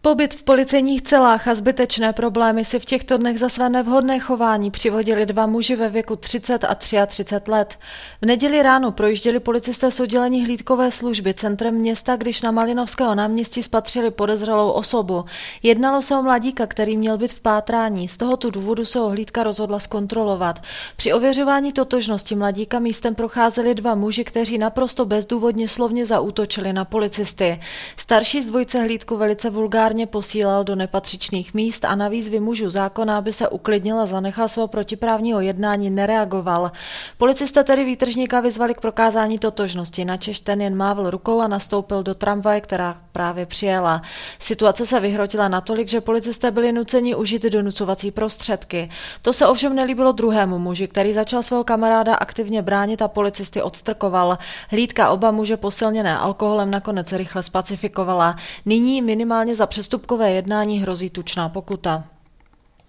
Pobyt v policejních celách a zbytečné problémy si v těchto dnech za své nevhodné chování přivodili dva muži ve věku 30 a 33 let. V neděli ráno projížděli policisté z oddělení hlídkové služby centrem města, když na Malinovského náměstí spatřili podezřelou osobu. Jednalo se o mladíka, který měl být v pátrání. Z tohoto důvodu se ho hlídka rozhodla zkontrolovat. Při ověřování totožnosti mladíka místem procházeli dva muži, kteří naprosto bezdůvodně slovně zaútočili na policisty. Starší z dvojice hlídku velice vulgárně posílal do nepatřičných míst a na výzvy mužů zákona, aby se uklidnil a zanechal svého protiprávního jednání, nereagoval. Policisté tedy výtržníka vyzvali k prokázání totožnosti, načež ten jen mávl rukou a nastoupil do tramvaje, která právě přijela. Situace se vyhrotila natolik, že policisté byli nuceni užít donucovací prostředky. To se ovšem nelíbilo druhému muži, který začal svého kamaráda aktivně bránit a policisty odstrkoval. Hlídka oba muže posilněné alkoholem nakonec rychle spacifikovala. Nyní minimálně za přestupkové jednání hrozí tučná pokuta.